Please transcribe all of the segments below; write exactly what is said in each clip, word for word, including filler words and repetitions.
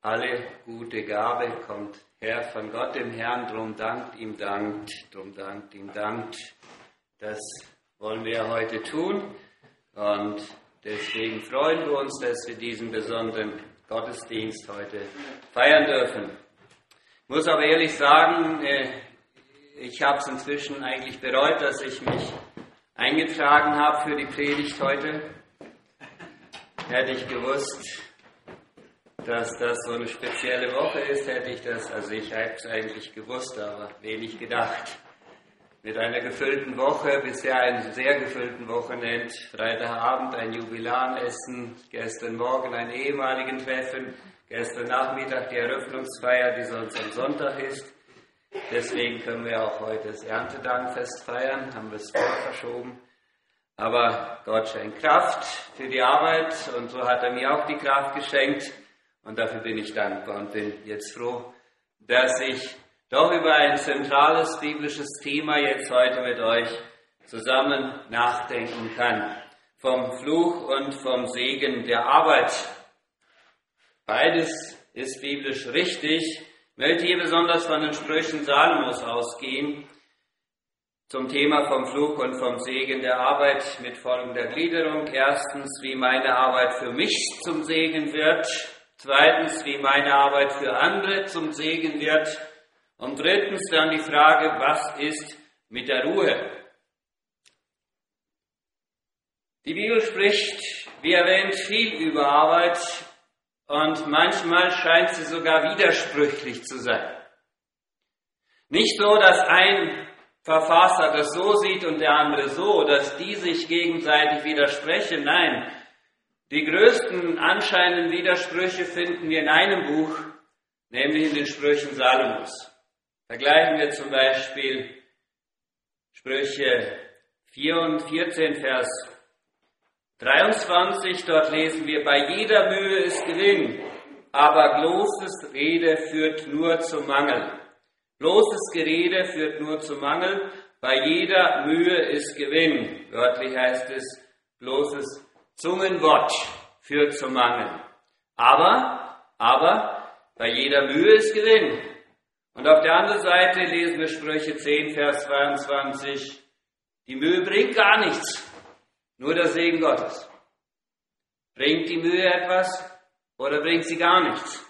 Alle gute Gabe kommt her von Gott, dem Herrn, drum dankt ihm, dankt, drum dankt ihm, dankt. Das wollen wir heute tun und deswegen freuen wir uns, dass wir diesen besonderen Gottesdienst heute feiern dürfen. Ich muss aber ehrlich sagen, ich habe es inzwischen eigentlich bereut, dass ich mich eingetragen habe für die Predigt heute. Hätte ich gewusst, dass das so eine spezielle Woche ist, hätte ich das, also ich habe es eigentlich gewusst, aber wenig gedacht. Mit einer gefüllten Woche, bisher einen sehr gefüllten Wochenende, Freitagabend ein Jubiläeressen, gestern Morgen ein ehemaligen Treffen, gestern Nachmittag die Eröffnungsfeier, die sonst am Sonntag ist. Deswegen können wir auch heute das Erntedankfest feiern, haben wir es vorverschoben. Aber Gott schenkt Kraft für die Arbeit und so hat er mir auch die Kraft geschenkt. Und dafür bin ich dankbar und bin jetzt froh, dass ich doch über ein zentrales biblisches Thema jetzt heute mit euch zusammen nachdenken kann. Vom Fluch und vom Segen der Arbeit. Beides ist biblisch richtig. Ich möchte hier besonders von den Sprüchen Salomos ausgehen, zum Thema vom Fluch und vom Segen der Arbeit mit folgender Gliederung. Erstens, wie meine Arbeit für mich zum Segen wird. Zweitens, wie meine Arbeit für andere zum Segen wird. Und drittens dann die Frage, was ist mit der Ruhe? Die Bibel spricht, wie erwähnt, viel über Arbeit und manchmal scheint sie sogar widersprüchlich zu sein. Nicht so, dass ein Verfasser das so sieht und der andere so, dass die sich gegenseitig widersprechen. Nein, die größten anscheinenden Widersprüche finden wir in einem Buch, nämlich in den Sprüchen Salomos. Vergleichen wir zum Beispiel Sprüche vier und vierzehn, Vers dreiundzwanzig. Dort lesen wir, bei jeder Mühe ist Gewinn, aber bloßes Rede führt nur zum Mangel. Bloßes Gerede führt nur zum Mangel, bei jeder Mühe ist Gewinn. Wörtlich heißt es, bloßes Zungenwort führt zum Mangel. Aber, aber, bei jeder Mühe ist Gewinn. Und auf der anderen Seite lesen wir Sprüche zehn, Vers zweiundzwanzig. Die Mühe bringt gar nichts, nur der Segen Gottes. Bringt die Mühe etwas oder bringt sie gar nichts?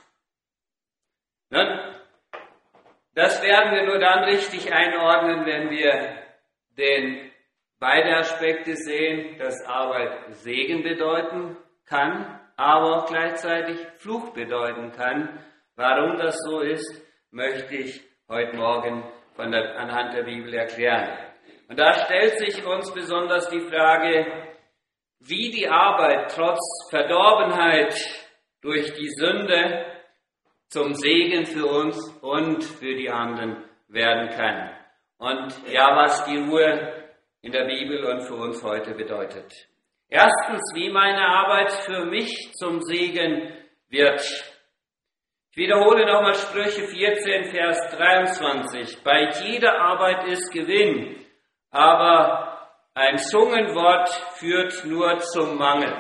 Ne? Das werden wir nur dann richtig einordnen, wenn wir den beide Aspekte sehen, dass Arbeit Segen bedeuten kann, aber auch gleichzeitig Fluch bedeuten kann. Warum das so ist, möchte ich heute Morgen von der, anhand der Bibel erklären. Und da stellt sich uns besonders die Frage, wie die Arbeit trotz Verdorbenheit durch die Sünde zum Segen für uns und für die anderen werden kann. Und ja, was die Ruhe in der Bibel und für uns heute bedeutet. Erstens, wie meine Arbeit für mich zum Segen wird. Ich wiederhole nochmal Sprüche vierzehn, Vers dreiundzwanzig. Bei jeder Arbeit ist Gewinn, aber ein Zungenwort führt nur zum Mangel.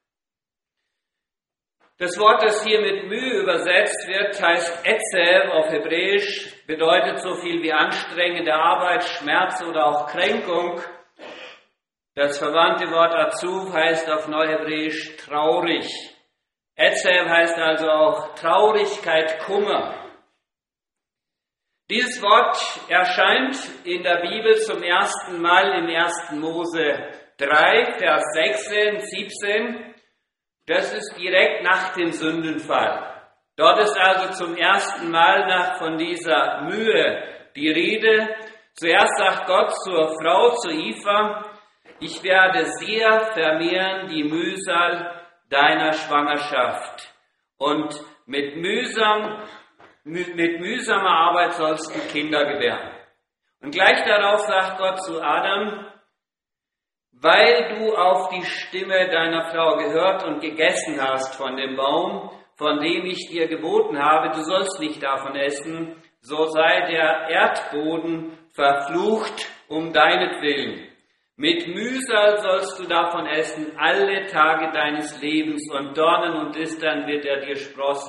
Das Wort, das hier mit Mühe übersetzt wird, heißt Etzev auf Hebräisch, bedeutet so viel wie anstrengende Arbeit, Schmerz oder auch Kränkung. Das verwandte Wort Azuv heißt auf Neuhebräisch traurig. Etzev heißt also auch Traurigkeit, Kummer. Dieses Wort erscheint in der Bibel zum ersten Mal im ersten Mose drei, Vers sechzehn, siebzehn. Das ist direkt nach dem Sündenfall. Dort ist also zum ersten Mal nach von dieser Mühe die Rede. Zuerst sagt Gott zur Frau, zu Eva, ich werde sehr vermehren die Mühsal deiner Schwangerschaft. Und mit, mühsam, mit mühsamer Arbeit sollst du Kinder gebären. Und gleich darauf sagt Gott zu Adam, weil du auf die Stimme deiner Frau gehört und gegessen hast von dem Baum, von dem ich dir geboten habe, du sollst nicht davon essen, so sei der Erdboden verflucht um deinetwillen. Mit Mühsal sollst du davon essen alle Tage deines Lebens und Dornen und Disteln wird er dir sprossen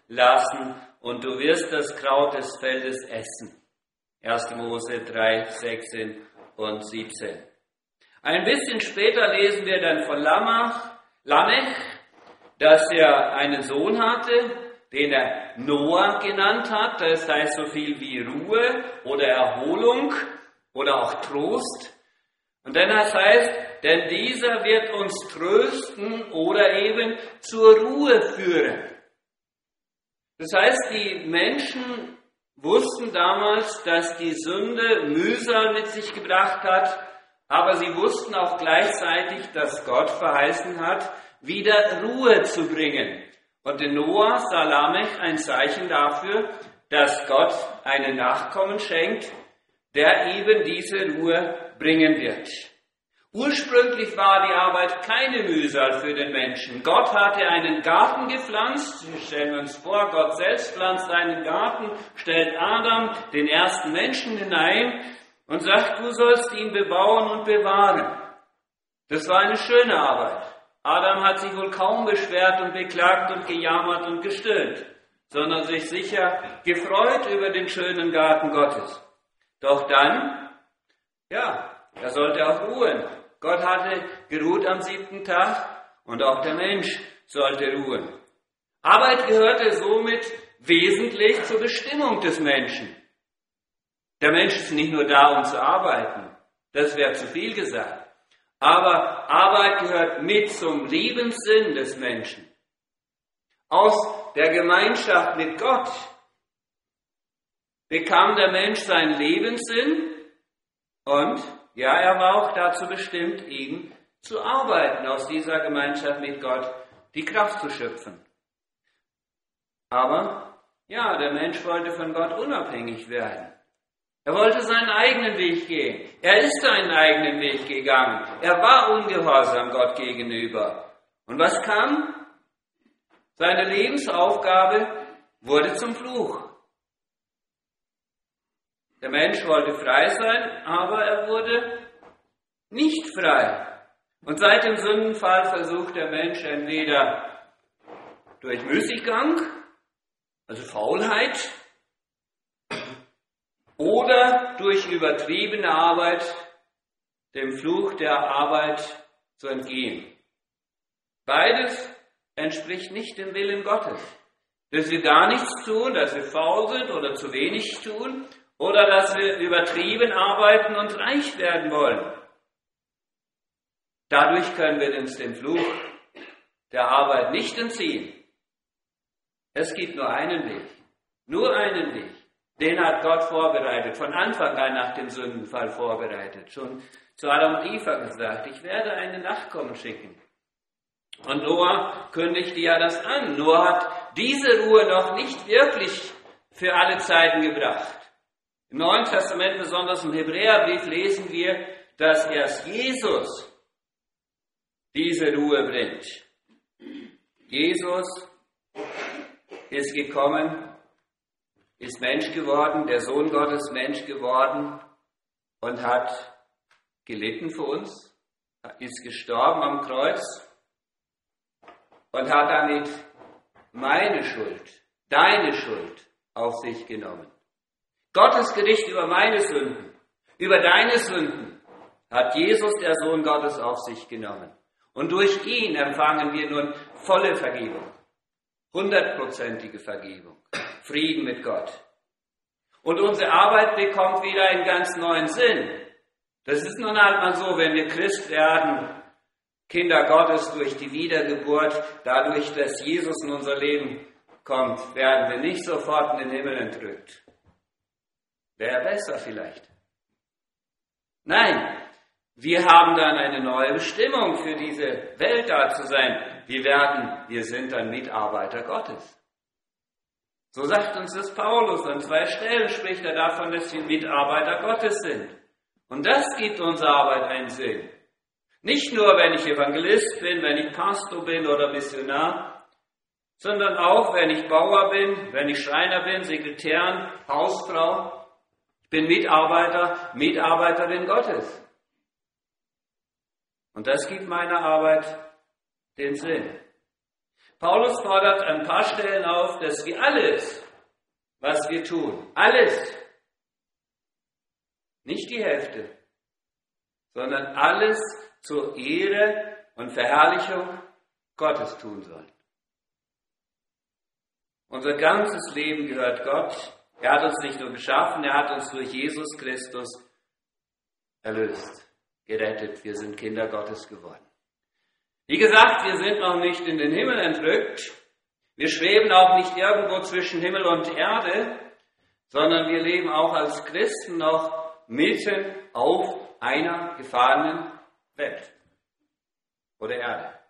lassen und du wirst das Kraut des Feldes essen. erster Mose drei, sechzehn und siebzehn. Ein bisschen später lesen wir dann von Lamech, Lamech, dass er einen Sohn hatte, den er Noah genannt hat. Das heißt so viel wie Ruhe oder Erholung oder auch Trost. Und dann das heißt, denn dieser wird uns trösten oder eben zur Ruhe führen. Das heißt, die Menschen wussten damals, dass die Sünde Mühsal mit sich gebracht hat, aber sie wussten auch gleichzeitig, dass Gott verheißen hat, wieder Ruhe zu bringen. Und in Noah sah Lamech ein Zeichen dafür, dass Gott einen Nachkommen schenkt, der eben diese Ruhe bringen wird. Ursprünglich war die Arbeit keine Mühsal für den Menschen. Gott hatte einen Garten gepflanzt. Stellen wir uns vor, Gott selbst pflanzt einen Garten, stellt Adam, den ersten Menschen, hinein und sagt, du sollst ihn bebauen und bewahren. Das war eine schöne Arbeit. Adam hat sich wohl kaum beschwert und beklagt und gejammert und gestöhnt, sondern sich sicher gefreut über den schönen Garten Gottes. Doch dann, ja, er sollte auch ruhen. Gott hatte geruht am siebten Tag und auch der Mensch sollte ruhen. Arbeit gehörte somit wesentlich zur Bestimmung des Menschen. Der Mensch ist nicht nur da, um zu arbeiten. Das wäre zu viel gesagt. Aber Arbeit gehört mit zum Lebenssinn des Menschen. Aus der Gemeinschaft mit Gott bekam der Mensch seinen Lebenssinn und ja, er war auch dazu bestimmt, eben zu arbeiten, aus dieser Gemeinschaft mit Gott die Kraft zu schöpfen. Aber ja, der Mensch wollte von Gott unabhängig werden. Er wollte seinen eigenen Weg gehen. Er ist seinen eigenen Weg gegangen. Er war ungehorsam Gott gegenüber. Und was kam? Seine Lebensaufgabe wurde zum Fluch. Der Mensch wollte frei sein, aber er wurde nicht frei. Und seit dem Sündenfall versucht der Mensch entweder durch Müßiggang, also Faulheit, oder durch übertriebene Arbeit dem Fluch der Arbeit zu entgehen. Beides entspricht nicht dem Willen Gottes. Dass wir gar nichts tun, dass wir faul sind oder zu wenig tun, oder dass wir übertrieben arbeiten und reich werden wollen. Dadurch können wir uns dem Fluch der Arbeit nicht entziehen. Es gibt nur einen Weg, nur einen Weg. Den hat Gott vorbereitet, von Anfang an nach dem Sündenfall vorbereitet. Schon zu Adam und Eva gesagt, ich werde einen Nachkommen schicken. Und Noah kündigte ja das an. Noah hat diese Ruhe noch nicht wirklich für alle Zeiten gebracht. Im Neuen Testament, besonders im Hebräerbrief, lesen wir, dass erst Jesus diese Ruhe bringt. Jesus ist gekommen, ist Mensch geworden, der Sohn Gottes Mensch geworden und hat gelitten für uns, ist gestorben am Kreuz und hat damit meine Schuld, deine Schuld auf sich genommen. Gottes Gericht über meine Sünden, über deine Sünden hat Jesus, der Sohn Gottes, auf sich genommen. Und durch ihn empfangen wir nun volle Vergebung, hundertprozentige Vergebung. Frieden mit Gott. Und unsere Arbeit bekommt wieder einen ganz neuen Sinn. Das ist nun halt mal so, wenn wir Christ werden, Kinder Gottes durch die Wiedergeburt, dadurch, dass Jesus in unser Leben kommt, werden wir nicht sofort in den Himmel entrückt. Wäre besser vielleicht. Nein, wir haben dann eine neue Bestimmung für diese Welt da zu sein. Wir werden, wir sind dann Mitarbeiter Gottes. So sagt uns das Paulus, an zwei Stellen spricht er davon, dass wir Mitarbeiter Gottes sind. Und das gibt unserer Arbeit einen Sinn. Nicht nur, wenn ich Evangelist bin, wenn ich Pastor bin oder Missionar, sondern auch, wenn ich Bauer bin, wenn ich Schreiner bin, Sekretärin, Hausfrau. Ich bin Mitarbeiter, Mitarbeiterin Gottes. Und das gibt meiner Arbeit den Sinn. Paulus fordert an ein paar Stellen auf, dass wir alles, was wir tun, alles, nicht die Hälfte, sondern alles zur Ehre und Verherrlichung Gottes tun sollen. Unser ganzes Leben gehört Gott. Er hat uns nicht nur geschaffen, er hat uns durch Jesus Christus erlöst, gerettet. Wir sind Kinder Gottes geworden. Wie gesagt, wir sind noch nicht in den Himmel entrückt. Wir schweben auch nicht irgendwo zwischen Himmel und Erde, sondern wir leben auch als Christen noch mitten auf einer gefallenen Welt oder Erde.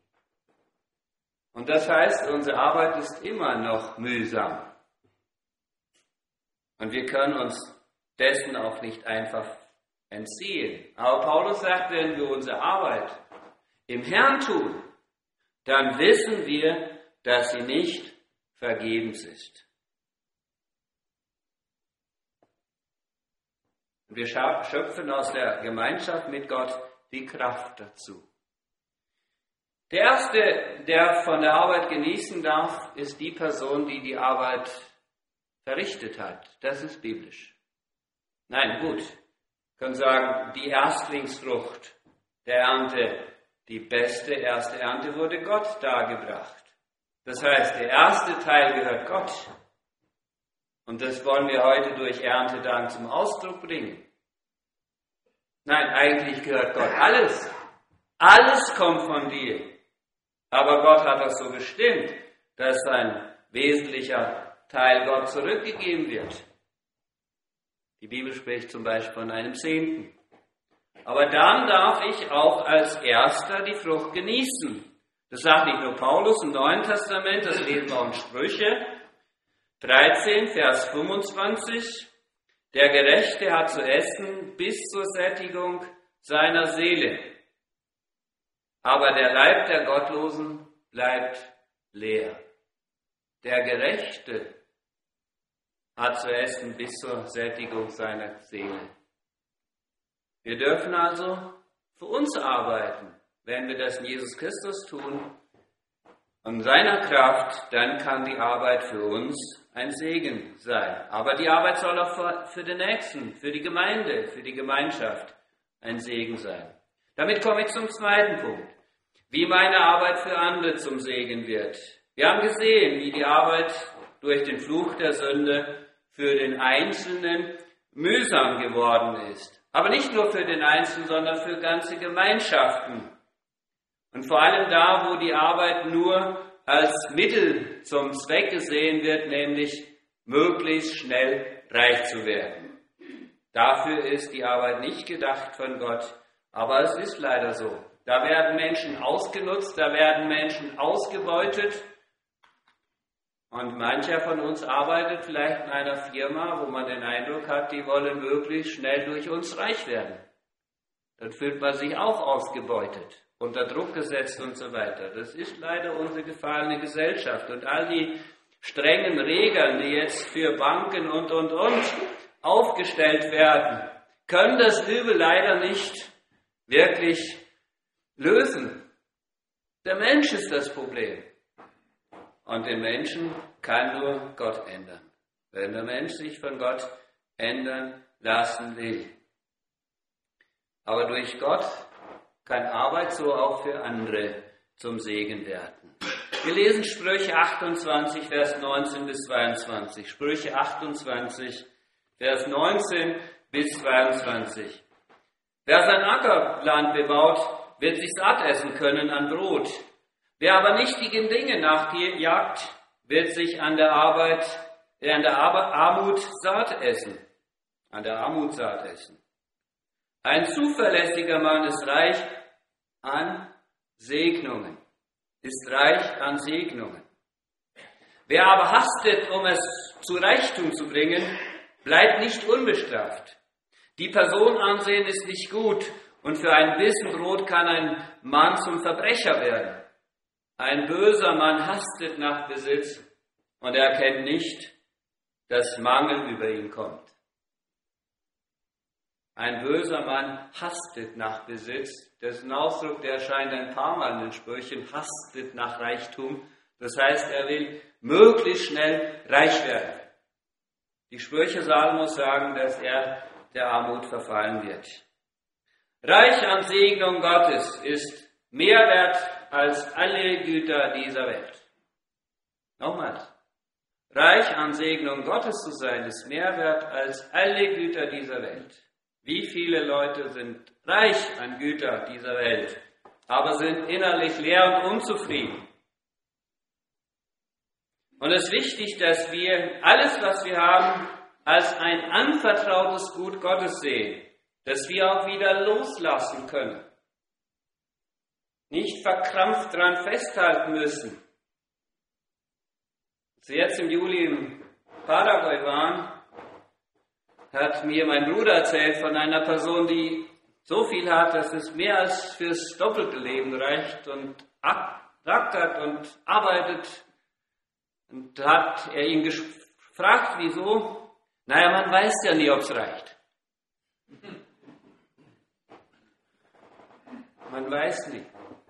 Und das heißt, unsere Arbeit ist immer noch mühsam. Und wir können uns dessen auch nicht einfach entziehen. Aber Paulus sagt, wenn wir unsere Arbeit im Herrn tun, dann wissen wir, dass sie nicht vergebens ist. Und wir schöpfen aus der Gemeinschaft mit Gott die Kraft dazu. Der Erste, der von der Arbeit genießen darf, ist die Person, die die Arbeit verrichtet hat. Das ist biblisch. Nein, gut. Wir können sagen, die Erstlingsfrucht der Ernte, die beste erste Ernte wurde Gott dargebracht. Das heißt, der erste Teil gehört Gott. Und das wollen wir heute durch Erntedank zum Ausdruck bringen. Nein, eigentlich gehört Gott alles. Alles kommt von dir. Aber Gott hat das so bestimmt, dass ein wesentlicher Teil Gott zurückgegeben wird. Die Bibel spricht zum Beispiel von einem Zehnten. Aber dann darf ich auch als Erster die Frucht genießen. Das sagt nicht nur Paulus im Neuen Testament, das lesen wir auch in Sprüche dreizehn, Vers fünfundzwanzig. Der Gerechte hat zu essen bis zur Sättigung seiner Seele. Aber der Leib der Gottlosen bleibt leer. Der Gerechte hat zu essen bis zur Sättigung seiner Seele. Wir dürfen also für uns arbeiten. Wenn wir das in Jesus Christus tun, an seiner Kraft, dann kann die Arbeit für uns ein Segen sein. Aber die Arbeit soll auch für den Nächsten, für die Gemeinde, für die Gemeinschaft ein Segen sein. Damit komme ich zum zweiten Punkt. Wie meine Arbeit für andere zum Segen wird. Wir haben gesehen, wie die Arbeit durch den Fluch der Sünde für den Einzelnen mühsam geworden ist. Aber nicht nur für den Einzelnen, sondern für ganze Gemeinschaften. Und vor allem da, wo die Arbeit nur als Mittel zum Zweck gesehen wird, nämlich möglichst schnell reich zu werden. Dafür ist die Arbeit nicht gedacht von Gott, aber es ist leider so. Da werden Menschen ausgenutzt, da werden Menschen ausgebeutet. Und mancher von uns arbeitet vielleicht in einer Firma, wo man den Eindruck hat, die wollen möglichst schnell durch uns reich werden. Dann fühlt man sich auch ausgebeutet, unter Druck gesetzt und so weiter. Das ist leider unsere gefallene Gesellschaft. Und all die strengen Regeln, die jetzt für Banken und, und, und aufgestellt werden, können das Übel leider nicht wirklich lösen. Der Mensch ist das Problem. Und den Menschen kann nur Gott ändern. Wenn der Mensch sich von Gott ändern lassen will. Aber durch Gott kann Arbeit so auch für andere zum Segen werden. Wir lesen Sprüche achtundzwanzig, Vers neunzehn bis zweiundzwanzig. Sprüche achtundzwanzig, Vers neunzehn bis zweiundzwanzig. Wer sein Ackerland bebaut, wird sich satt essen können an Brot. Wer aber nichtigen Dinge nachjagt, wird sich an der Arbeit, äh, an der Armut satt essen. An der Armut satt essen. Ein zuverlässiger Mann ist reich an Segnungen. Ist reich an Segnungen. Wer aber hastet, um es zu Reichtum zu bringen, bleibt nicht unbestraft. Die Person ansehen ist nicht gut und für ein Bissen Brot kann ein Mann zum Verbrecher werden. Ein böser Mann hastet nach Besitz und er erkennt nicht, dass Mangel über ihn kommt. Ein böser Mann hastet nach Besitz. Das ist ein Ausdruck, der erscheint ein paar Mal in den Sprüchen. Hastet nach Reichtum, Das heißt, er will möglichst schnell reich werden. Die Sprüche Salomos sagen, dass er der Armut verfallen wird. Reich an Segnung Gottes ist mehr wert als alle Güter dieser Welt. Nochmals. Reich an Segnung Gottes zu sein, ist mehr wert als alle Güter dieser Welt. Wie viele Leute sind reich an Güter dieser Welt, aber sind innerlich leer und unzufrieden? Und es ist wichtig, dass wir alles, was wir haben, als ein anvertrautes Gut Gottes sehen, dass wir auch wieder loslassen können. Nicht verkrampft daran festhalten müssen. Als wir jetzt im Juli im Paraguay waren, hat mir mein Bruder erzählt von einer Person, die so viel hat, dass es mehr als fürs doppelte Leben reicht und ackert und arbeitet. Und da hat er ihn gefragt, wieso? Naja, man weiß ja nie, ob es reicht. Man weiß nie.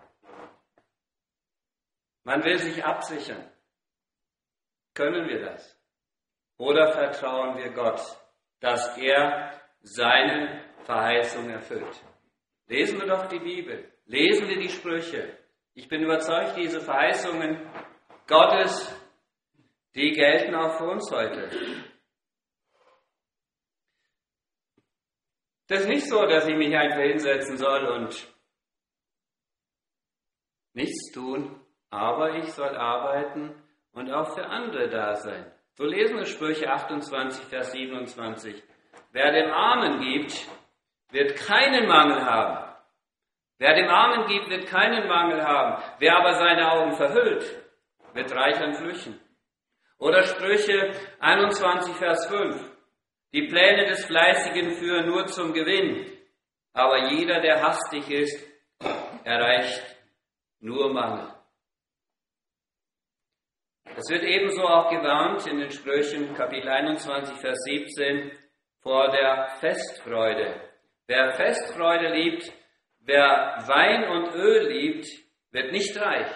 Man will sich absichern. Können wir das? Oder vertrauen wir Gott, dass er seine Verheißung erfüllt? Lesen wir doch die Bibel. Lesen wir die Sprüche. Ich bin überzeugt, diese Verheißungen Gottes, die gelten auch für uns heute. Das ist nicht so, dass ich mich einfach hinsetzen soll und nichts tun, aber ich soll arbeiten und auch für andere da sein. So lesen wir Sprüche achtundzwanzig, Vers siebenundzwanzig. Wer dem Armen gibt, wird keinen Mangel haben. Wer dem Armen gibt, wird keinen Mangel haben. Wer aber seine Augen verhüllt, wird reich an Flüchen. Oder Sprüche einundzwanzig, Vers fünf. Die Pläne des Fleißigen führen nur zum Gewinn, aber jeder, der hastig ist, erreicht nur Mangel. Es wird ebenso auch gewarnt in den Sprüchen, Kapitel einundzwanzig, Vers siebzehn, vor der Festfreude. Wer Festfreude liebt, wer Wein und Öl liebt, wird nicht reich.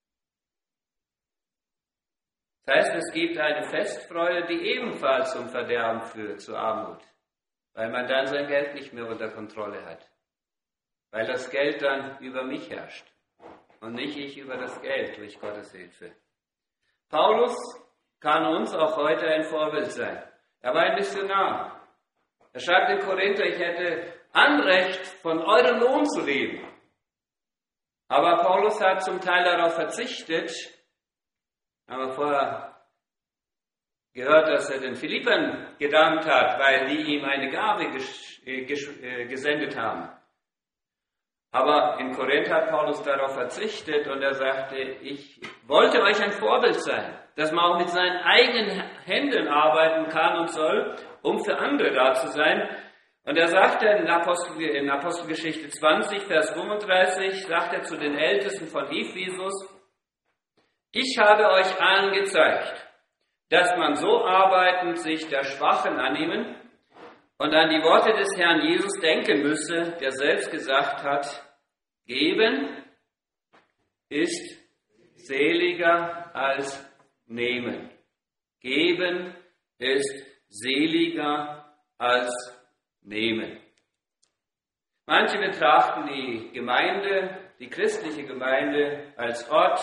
Das heißt, es gibt eine Festfreude, die ebenfalls zum Verderben führt, zur Armut, weil man dann sein Geld nicht mehr unter Kontrolle hat, weil das Geld dann über mich herrscht und nicht ich über das Geld durch Gottes Hilfe. Paulus kann uns auch heute ein Vorbild sein. Er war ein Missionar. Er schreibt in Korinther, ich hätte Anrecht, von eurem Lohn zu leben. Aber Paulus hat zum Teil darauf verzichtet. Haben wir vorher gehört, dass er den Philippern gedankt hat, weil die ihm eine Gabe ges- äh, ges- äh, gesendet haben. Aber in Korinth hat Paulus darauf verzichtet und er sagte, ich wollte euch ein Vorbild sein, dass man auch mit seinen eigenen Händen arbeiten kann und soll, um für andere da zu sein. Und er sagte in, Apostel, in Apostelgeschichte zwanzig, Vers fünfunddreißig, sagt er zu den Ältesten von Ephesus, ich habe euch allen gezeigt, dass man so arbeitend sich der Schwachen annehmen und an die Worte des Herrn Jesus denken müsse, der selbst gesagt hat, geben ist seliger als nehmen. Geben ist seliger als nehmen. Manche betrachten die Gemeinde, die christliche Gemeinde, als Ort,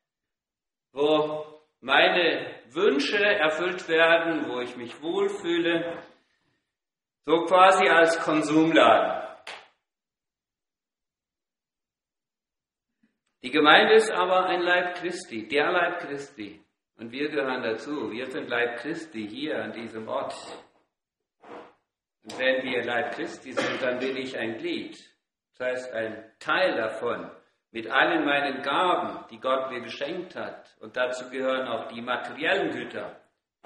wo meine Wünsche erfüllt werden, wo ich mich wohlfühle, so quasi als Konsumladen. Die Gemeinde ist aber ein Leib Christi, der Leib Christi. Und wir gehören dazu. Wir sind Leib Christi hier an diesem Ort. Und wenn wir Leib Christi sind, dann bin ich ein Glied. Das heißt, ein Teil davon. Mit allen meinen Gaben, die Gott mir geschenkt hat. Und dazu gehören auch die materiellen Güter.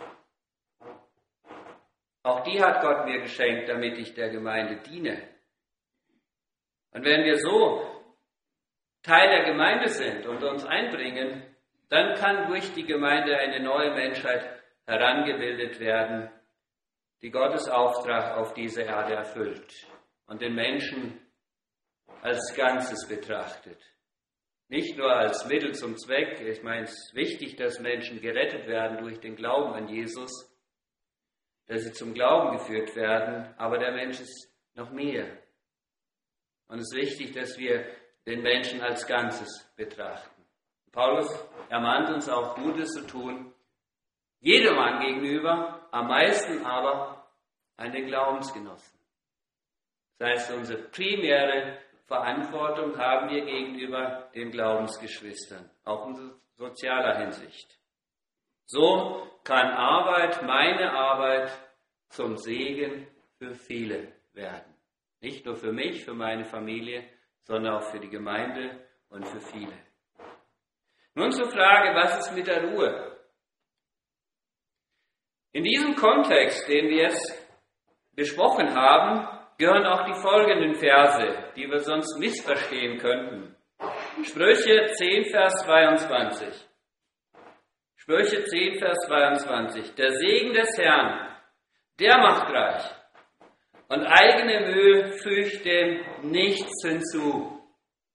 Auch die hat Gott mir geschenkt, damit ich der Gemeinde diene. Und wenn wir so Teil der Gemeinde sind und uns einbringen, dann kann durch die Gemeinde eine neue Menschheit herangebildet werden, die Gottes Auftrag auf diese Erde erfüllt und den Menschen als Ganzes betrachtet. Nicht nur als Mittel zum Zweck. Ich meine, es ist wichtig, dass Menschen gerettet werden durch den Glauben an Jesus, dass sie zum Glauben geführt werden, aber der Mensch ist noch mehr. Und es ist wichtig, dass wir den Menschen als Ganzes betrachten. Paulus ermahnt uns auch, Gutes zu tun, jedermann gegenüber, am meisten aber an den Glaubensgenossen. Das heißt, unsere primäre Verantwortung haben wir gegenüber den Glaubensgeschwistern, auch in sozialer Hinsicht. So kann Arbeit, meine Arbeit, zum Segen für viele werden. Nicht nur für mich, für meine Familie, sondern auch für die Gemeinde und für viele. Nun zur Frage, was ist mit der Ruhe? In diesem Kontext, den wir jetzt besprochen haben, gehören auch die folgenden Verse, die wir sonst missverstehen könnten. Sprüche zehn, Vers zweiundzwanzig. Sprüche zehn, Vers zweiundzwanzig. Der Segen des Herrn, der macht reich, und eigene Mühe fügt dem nichts hinzu.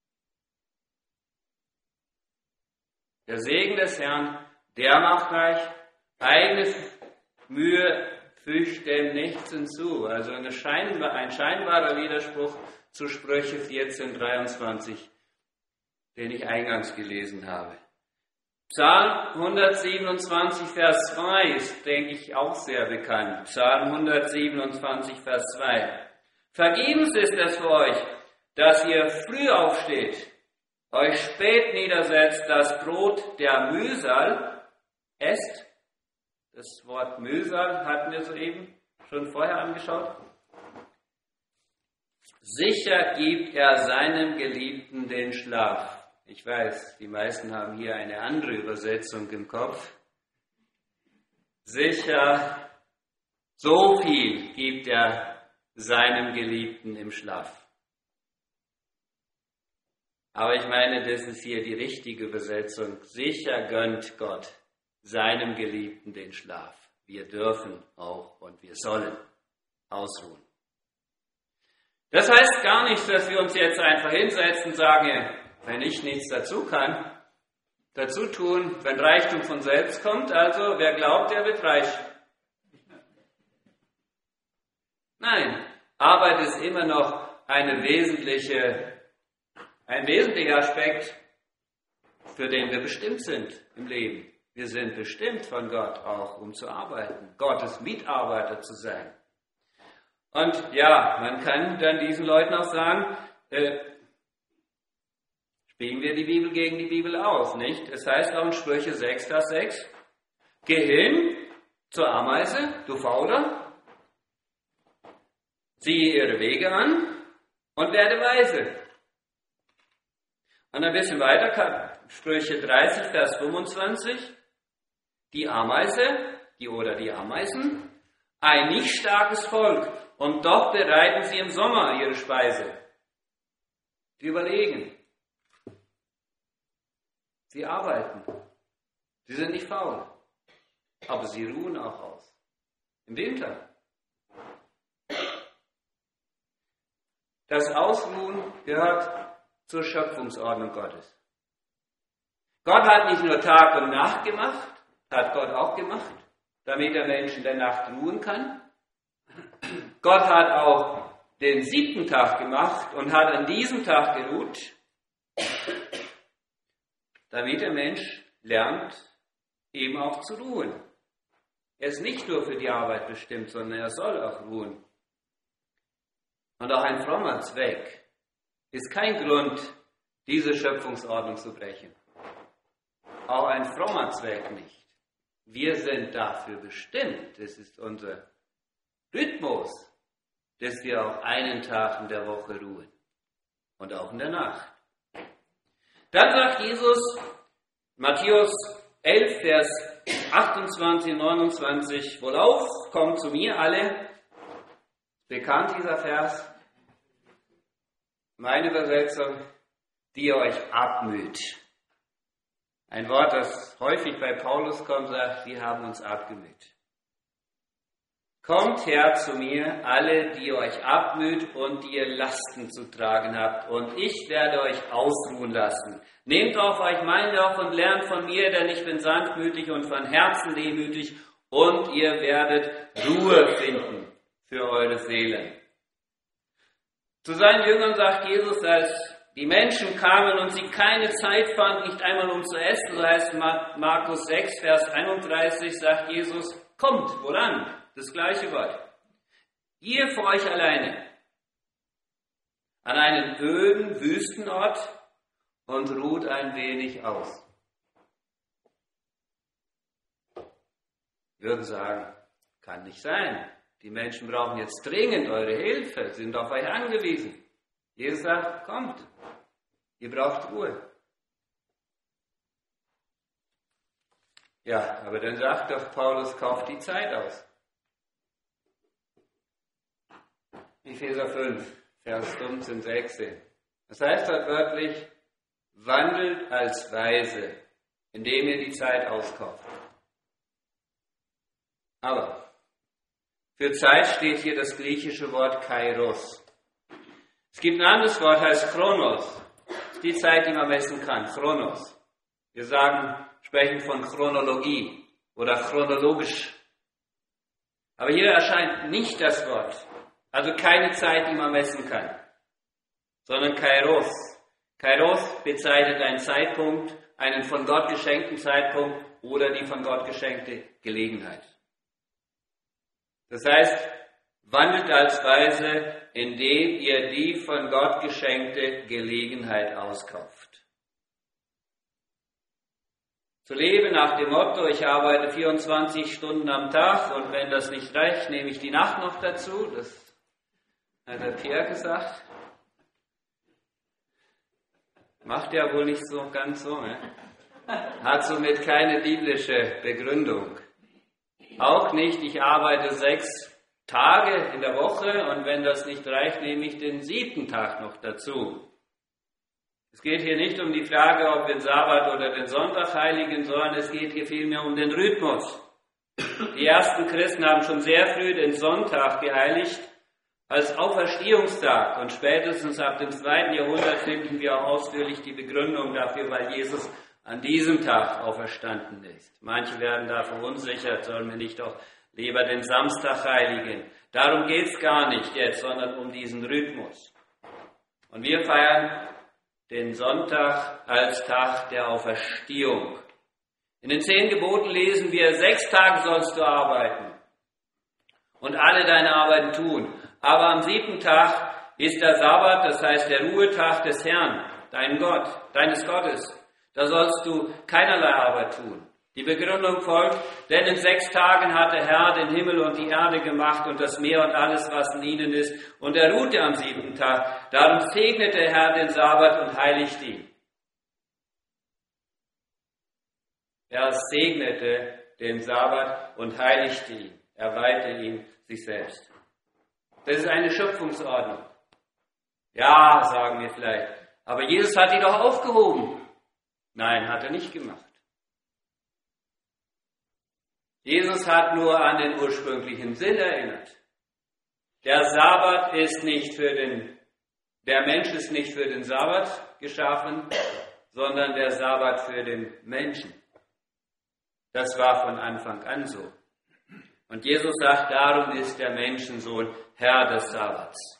Der Segen des Herrn, der macht reich, eigene Mühe fügt dem nichts hinzu. Also eine scheinbar, ein scheinbarer Widerspruch zu Sprüche vierzehn, dreiundzwanzig, den ich eingangs gelesen habe. Psalm hundertsiebenundzwanzig, Vers zwei ist, denke ich, auch sehr bekannt. Psalm hundertsiebenundzwanzig, Vers zwei. Vergebens ist es für euch, dass ihr früh aufsteht, euch spät niedersetzt, das Brot der Mühsal esst. Das Wort Mühsal hatten wir soeben schon vorher angeschaut. Sicher gibt er seinem Geliebten den Schlaf. Ich weiß, die meisten haben hier eine andere Übersetzung im Kopf. Sicher, so viel gibt er seinem Geliebten im Schlaf. Aber ich meine, das ist hier die richtige Übersetzung. Sicher gönnt Gott seinem Geliebten den Schlaf. Wir dürfen auch und wir sollen ausruhen. Das heißt gar nicht, dass wir uns jetzt einfach hinsetzen und sagen, wenn ich nichts dazu kann, dazu tun, wenn Reichtum von selbst kommt, also wer glaubt, der wird reich. Nein, Arbeit ist immer noch eine wesentliche, ein wesentlicher Aspekt, für den wir bestimmt sind im Leben. Wir sind bestimmt von Gott auch, um zu arbeiten, Gottes Mitarbeiter zu sein. Und ja, man kann dann diesen Leuten auch sagen, äh, spielen wir die Bibel gegen die Bibel aus, nicht? Es heißt auch in Sprüche sechs, Vers sechs, geh hin zur Ameise, du Fauler, ziehe ihre Wege an und werde weise. Und ein bisschen weiter, Sprüche dreißig, Vers fünfundzwanzig, die Ameise, die oder die Ameisen, ein nicht starkes Volk, und doch bereiten sie im Sommer ihre Speise. Die überlegen. Sie arbeiten. Sie sind nicht faul. Aber sie ruhen auch aus. Im Winter. Das Ausruhen gehört zur Schöpfungsordnung Gottes. Gott hat nicht nur Tag und Nacht gemacht, hat Gott auch gemacht, damit der Mensch in der Nacht ruhen kann. Gott hat auch den siebten Tag gemacht und hat an diesem Tag geruht, damit der Mensch lernt, eben auch zu ruhen. Er ist nicht nur für die Arbeit bestimmt, sondern er soll auch ruhen. Und auch ein frommer Zweck ist kein Grund, diese Schöpfungsordnung zu brechen. Auch ein frommer Zweck nicht. Wir sind dafür bestimmt, das ist unser Rhythmus, dass wir auch einen Tag in der Woche ruhen und auch in der Nacht. Dann sagt Jesus, Matthäus elf, Vers achtundzwanzig, neunundzwanzig, wohlauf, kommt zu mir alle, bekannt dieser Vers, meine Übersetzung, die ihr euch abmüht. Ein Wort, das häufig bei Paulus kommt, sagt, wir haben uns abgemüht. Kommt her zu mir, alle, die euch abmüht und die ihr Lasten zu tragen habt, und ich werde euch ausruhen lassen. Nehmt auf euch mein Joch und lernt von mir, denn ich bin sanftmütig und von Herzen demütig, und ihr werdet Ruhe finden für eure Seelen. Zu seinen Jüngern sagt Jesus, als die Menschen kamen und sie keine Zeit fanden, nicht einmal um zu essen, so heißt Markus sechs, Vers einunddreißig, sagt Jesus, kommt, woran? Das gleiche Wort. Ihr für euch alleine an einen öden Wüstenort und ruht ein wenig aus. Wir würden sagen, kann nicht sein. Die Menschen brauchen jetzt dringend eure Hilfe, sind auf euch angewiesen. Jesus sagt, kommt, ihr braucht Ruhe. Ja, aber dann sagt doch Paulus, kauft die Zeit aus. Epheser fünf, Vers fünfzehn, sechzehn. Das heißt dort wörtlich, wandelt als Weise, indem ihr die Zeit auskauft. Aber für Zeit steht hier das griechische Wort Kairos. Es gibt ein anderes Wort, heißt Chronos. Das ist die Zeit, die man messen kann, Chronos. Wir sagen, sprechen von Chronologie oder chronologisch. Aber hier erscheint nicht das Wort. Also keine Zeit, die man messen kann, sondern Kairos. Kairos bezeichnet einen Zeitpunkt, einen von Gott geschenkten Zeitpunkt oder die von Gott geschenkte Gelegenheit. Das heißt, wandelt als Weise, indem ihr die von Gott geschenkte Gelegenheit auskauft. Zu leben nach dem Motto, ich arbeite vierundzwanzig Stunden am Tag und wenn das nicht reicht, nehme ich die Nacht noch dazu. Das hat der Pierre gesagt. Macht ja wohl nicht so ganz so. Ne? Hat somit keine biblische Begründung. Auch nicht, ich arbeite sechs Tage in der Woche und wenn das nicht reicht, nehme ich den siebten Tag noch dazu. Es geht hier nicht um die Frage, ob wir den Sabbat oder den Sonntag heiligen, sondern es geht hier vielmehr um den Rhythmus. Die ersten Christen haben schon sehr früh den Sonntag geheiligt als Auferstehungstag und spätestens ab dem zweiten Jahrhundert finden wir auch ausführlich die Begründung dafür, weil Jesus an diesem Tag auferstanden ist. Manche werden da verunsichert, sollen wir nicht doch lieber den Samstag heiligen. Darum geht es gar nicht jetzt, sondern um diesen Rhythmus. Und wir feiern den Sonntag als Tag der Auferstehung. In den zehn Geboten lesen wir, sechs Tage sollst du arbeiten und alle deine Arbeiten tun. Aber am siebten Tag ist der Sabbat, das heißt der Ruhetag des Herrn, dein Gott, deines Gottes. Da sollst du keinerlei Arbeit tun. Die Begründung folgt, denn in sechs Tagen hat der Herr den Himmel und die Erde gemacht und das Meer und alles, was in ihnen ist, und er ruhte am siebten Tag. Darum segnete der Herr den Sabbat und heiligte ihn. Er segnete den Sabbat und heiligte ihn. Er weihte ihn sich selbst. Das ist eine Schöpfungsordnung. Ja, sagen wir vielleicht. Aber Jesus hat die doch aufgehoben. Nein, hat er nicht gemacht. Jesus hat nur an den ursprünglichen Sinn erinnert. Der Sabbat ist nicht für den, der Mensch ist nicht für den Sabbat geschaffen, sondern der Sabbat für den Menschen. Das war von Anfang an so. Und Jesus sagt, darum ist der Menschensohn Herr des Sabbats.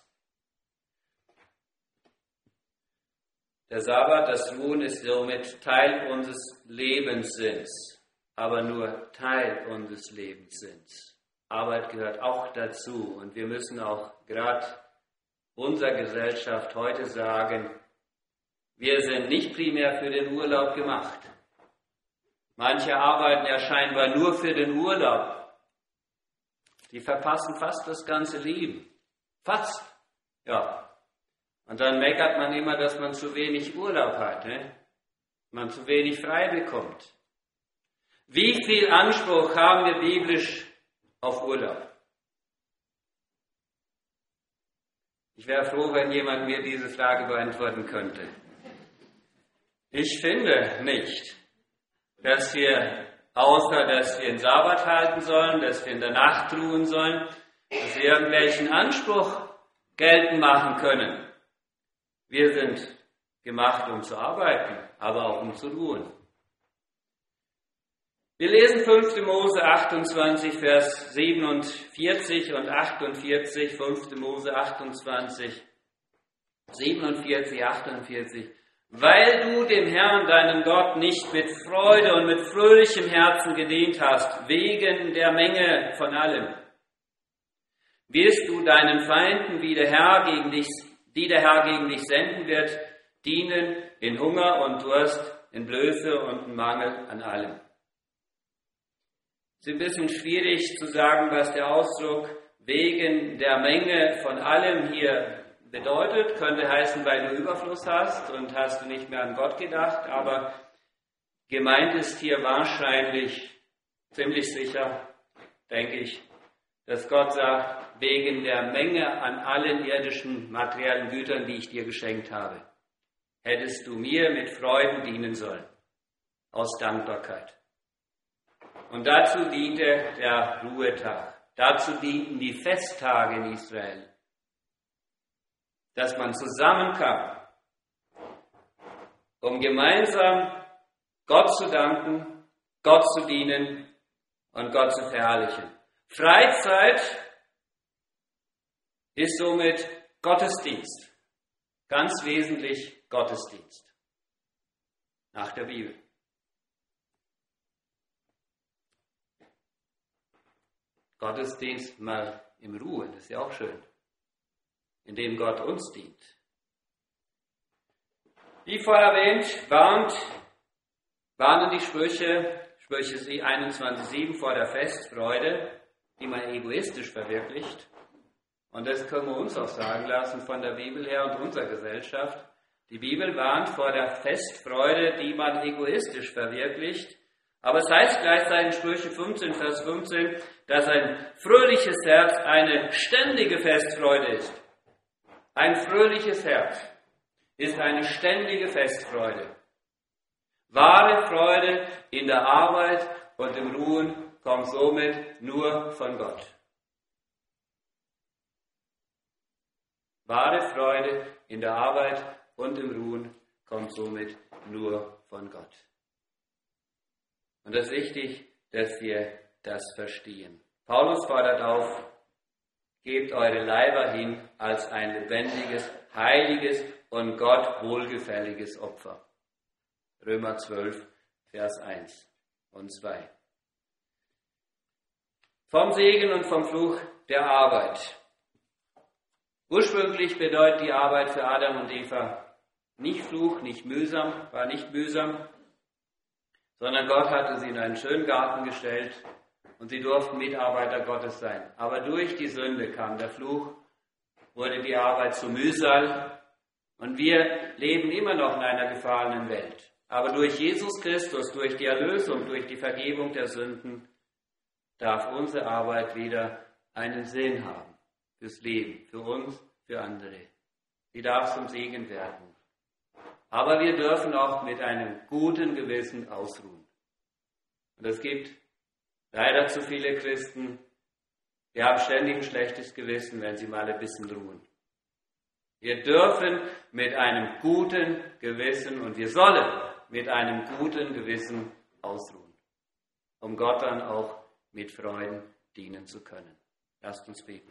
Der Sabbat, das Ruhen, ist somit Teil unseres Lebenssinns, aber nur Teil unseres Lebenssinns. Arbeit gehört auch dazu und wir müssen auch gerade unserer Gesellschaft heute sagen, wir sind nicht primär für den Urlaub gemacht. Manche arbeiten ja scheinbar nur für den Urlaub. Die verpassen fast das ganze Leben. Fast. Ja. Und dann meckert man immer, dass man zu wenig Urlaub hat, ne? Man zu wenig frei bekommt. Wie viel Anspruch haben wir biblisch auf Urlaub? Ich wäre froh, wenn jemand mir diese Frage beantworten könnte. Ich finde nicht, dass wir außer dass wir den Sabbat halten sollen, dass wir in der Nacht ruhen sollen, dass wir irgendwelchen Anspruch geltend machen können. Wir sind gemacht, um zu arbeiten, aber auch um zu ruhen. Wir lesen fünfte Mose achtundzwanzig, Vers siebenundvierzig und achtundvierzig, fünfte Mose achtundzwanzig, siebenundvierzig, achtundvierzig. Weil du dem Herrn, deinem Gott, nicht mit Freude und mit fröhlichem Herzen gedient hast, wegen der Menge von allem, wirst du deinen Feinden, wie der Herr gegen dich, die der Herr gegen dich senden wird, dienen in Hunger und Durst, in Blöße und in Mangel an allem. Es ist ein bisschen schwierig zu sagen, was der Ausdruck wegen der Menge von allem hier bedeutet. Könnte heißen, weil du Überfluss hast und hast du nicht mehr an Gott gedacht, aber gemeint ist hier wahrscheinlich, ziemlich sicher, denke ich, dass Gott sagt, wegen der Menge an allen irdischen materiellen Gütern, die ich dir geschenkt habe, hättest du mir mit Freuden dienen sollen, aus Dankbarkeit. Und dazu diente der Ruhetag, dazu dienten die Festtage in Israel, dass man zusammenkam, um gemeinsam Gott zu danken, Gott zu dienen und Gott zu verherrlichen. Freizeit ist somit Gottesdienst, ganz wesentlich Gottesdienst, nach der Bibel. Gottesdienst mal im Ruhe, das ist ja auch schön, indem Gott uns dient. Wie vorher erwähnt, warnt, warnen die Sprüche, Sprüche einundzwanzig sieben vor der Festfreude, die man egoistisch verwirklicht. Und das können wir uns auch sagen lassen von der Bibel her und unserer Gesellschaft. Die Bibel warnt vor der Festfreude, die man egoistisch verwirklicht. Aber es heißt gleichzeitig in Sprüche fünfzehn, Vers fünfzehn, dass ein fröhliches Herz eine ständige Festfreude ist. Ein fröhliches Herz ist eine ständige Festfreude. Wahre Freude in der Arbeit und im Ruhen kommt somit nur von Gott. Wahre Freude in der Arbeit und im Ruhen kommt somit nur von Gott. Und es ist wichtig, dass wir das verstehen. Paulus fordert auf, gebt eure Leiber hin als ein lebendiges, heiliges und Gott wohlgefälliges Opfer. Römer zwölf, Vers eins und zwei. Vom Segen und vom Fluch der Arbeit. Ursprünglich bedeutet die Arbeit für Adam und Eva nicht Fluch, nicht mühsam, war nicht mühsam, sondern Gott hatte sie in einen schönen Garten gestellt und sie durften Mitarbeiter Gottes sein. Aber durch die Sünde kam der Fluch, wurde die Arbeit zu Mühsal und wir leben immer noch in einer gefallenen Welt. Aber durch Jesus Christus, durch die Erlösung, durch die Vergebung der Sünden, darf unsere Arbeit wieder einen Sinn haben fürs Leben, für uns, für andere. Sie darf zum Segen werden. Aber wir dürfen auch mit einem guten Gewissen ausruhen. Und es gibt leider zu viele Christen, die haben ständig ein schlechtes Gewissen, wenn sie mal ein bisschen ruhen. Wir dürfen mit einem guten Gewissen und wir sollen mit einem guten Gewissen ausruhen, um Gott dann auch mit Freuden dienen zu können. Lasst uns beten.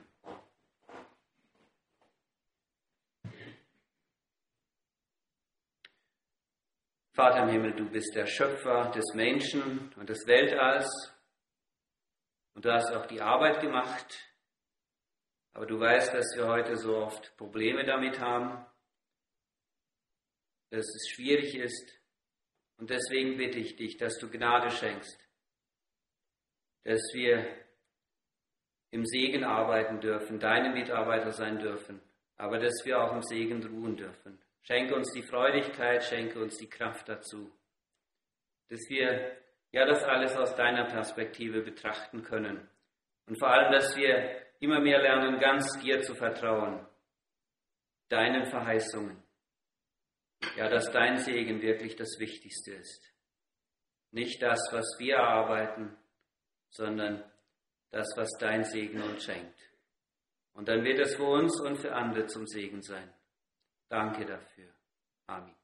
Vater im Himmel, du bist der Schöpfer des Menschen und des Weltalls und du hast auch die Arbeit gemacht, aber du weißt, dass wir heute so oft Probleme damit haben, dass es schwierig ist und deswegen bitte ich dich, dass du Gnade schenkst, dass wir im Segen arbeiten dürfen, deine Mitarbeiter sein dürfen, aber dass wir auch im Segen ruhen dürfen. Schenke uns die Freudigkeit, schenke uns die Kraft dazu, dass wir ja das alles aus deiner Perspektive betrachten können und vor allem, dass wir immer mehr lernen, ganz dir zu vertrauen, deinen Verheißungen. Ja, dass dein Segen wirklich das Wichtigste ist. Nicht das, was wir erarbeiten, sondern das, was dein Segen uns schenkt. Und dann wird es für uns und für andere zum Segen sein. Danke dafür. Amen.